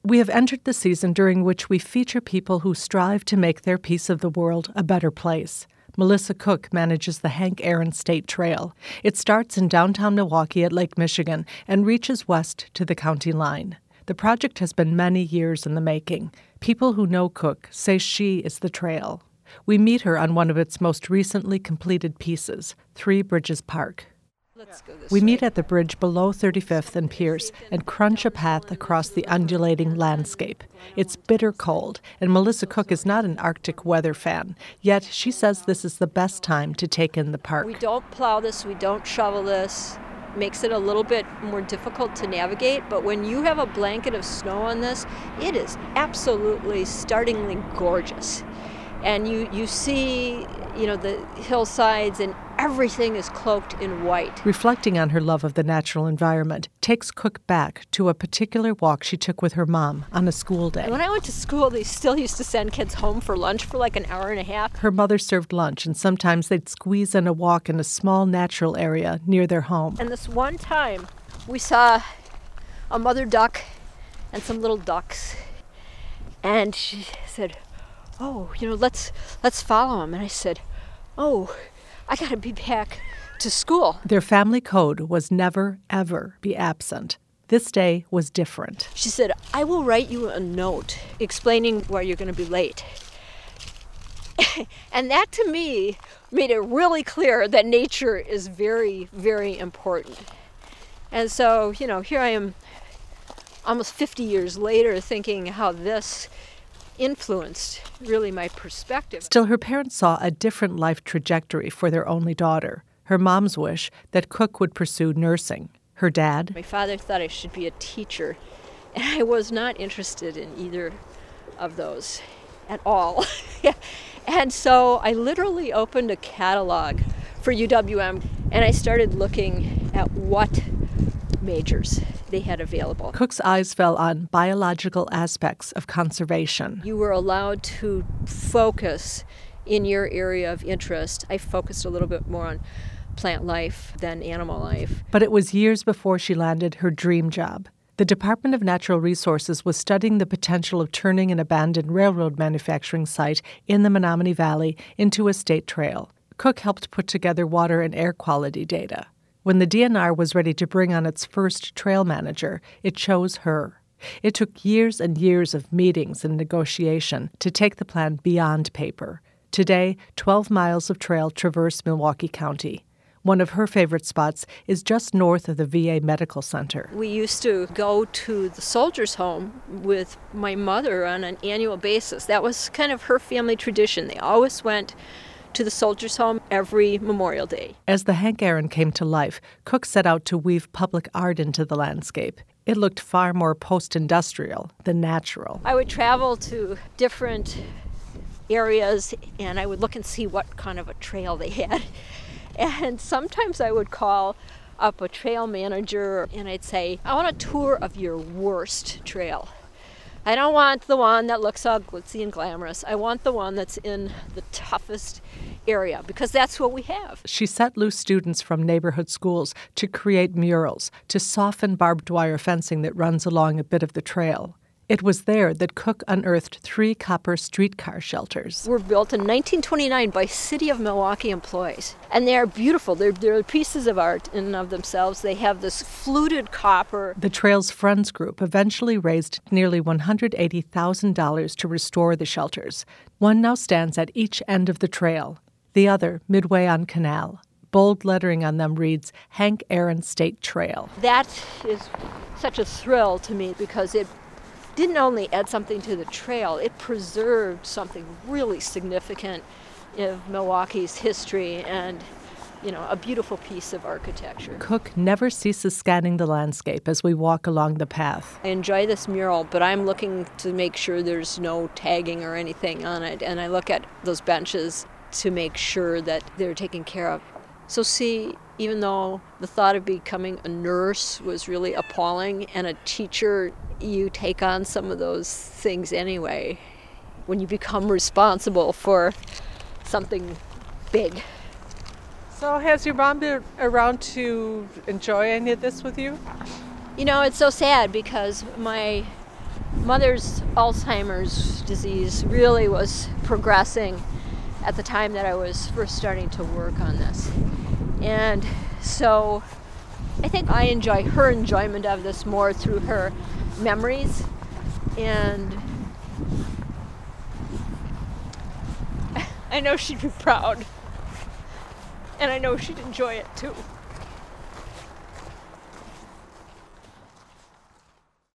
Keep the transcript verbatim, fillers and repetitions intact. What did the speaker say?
We have entered the season during which we feature people who strive to make their piece of the world a better place. Melissa Cook manages the Hank Aaron State Trail. It starts in downtown Milwaukee at Lake Michigan and reaches west to the county line. The project has been many years in the making. People who know Cook say she is the trail. We meet her on one of its most recently completed pieces, Three Bridges Park. Let's go this we way. meet at the bridge below thirty-fifth and Pierce and crunch a path across the undulating landscape. It's bitter cold, and Melissa Cook is not an Arctic weather fan, yet she says this is the best time to take in the park. We don't plow this, we don't shovel this. Makes it a little bit more difficult to navigate, but when you have a blanket of snow on this, it is absolutely startlingly gorgeous. And you, you see, you know, the hillsides, and everything is cloaked in white. Reflecting on her love of the natural environment takes Cook back to a particular walk she took with her mom on a school day. When I went to school, they still used to send kids home for lunch for like an hour and a half. Her mother served lunch, and sometimes they'd squeeze in a walk in a small natural area near their home. And this one time, we saw a mother duck and some little ducks. And she said, oh, you know, let's let's follow him. And I said, oh, I got to be back to school. Their family code was never, ever be absent. This day was different. She said, I will write you a note explaining why you're going to be late. And that, to me, made it really clear that nature is very, very important. And so, you know, here I am almost fifty years later thinking how this influenced really my perspective. Still, her parents saw a different life trajectory for their only daughter. Her mom's wish that Cook would pursue nursing. Her dad, my father thought I should be a teacher, and I was not interested in either of those at all. And so I literally opened a catalog for U W M, and I started looking at what majors they had available. Cook's eyes fell on biological aspects of conservation. You were allowed to focus in your area of interest. I focused a little bit more on plant life than animal life. But it was years before she landed her dream job. The Department of Natural Resources was studying the potential of turning an abandoned railroad manufacturing site in the Menominee Valley into a state trail. Cook helped put together water and air quality data. When the D N R was ready to bring on its first trail manager, it chose her. It took years and years of meetings and negotiation to take the plan beyond paper. Today, twelve miles of trail traverse Milwaukee County. One of her favorite spots is just north of the V A Medical Center. We used to go to the soldiers' home with my mother on an annual basis. That was kind of her family tradition. They always went to the soldiers' home every Memorial Day. As the Hank Aaron came to life, Cook set out to weave public art into the landscape. It looked far more post-industrial than natural. I would travel to different areas, and I would look and see what kind of a trail they had. And sometimes I would call up a trail manager, and I'd say, I want a tour of your worst trail. I don't want the one that looks all glitzy and glamorous. I want the one that's in the toughest area, because that's what we have. She set loose students from neighborhood schools to create murals, to soften barbed wire fencing that runs along a bit of the trail. It was there that Cook unearthed three copper streetcar shelters. Were built in nineteen twenty-nine by City of Milwaukee employees. And they are beautiful. They're, they're pieces of art in and of themselves. They have this fluted copper. The trail's Friends group eventually raised nearly one hundred eighty thousand dollars to restore the shelters. One now stands at each end of the trail, the other midway on Canal. Bold lettering on them reads, Hank Aaron State Trail. That is such a thrill to me, because it didn't only add something to the trail, it preserved something really significant of Milwaukee's history and, you know, a beautiful piece of architecture. Cook never ceases scanning the landscape as we walk along the path. I enjoy this mural, but I'm looking to make sure there's no tagging or anything on it, and I look at those benches to make sure that they're taken care of. So see, even though the thought of becoming a nurse was really appalling, and a teacher, you take on some of those things anyway when you become responsible for something big. So has your mom been around to enjoy any of this with you? You know, it's so sad, because my Mother's Alzheimer's disease really was progressing at the time that I was first starting to work on this. And so I think I enjoy her enjoyment of this more through her memories, and I know she'd be proud, and I know she'd enjoy it too.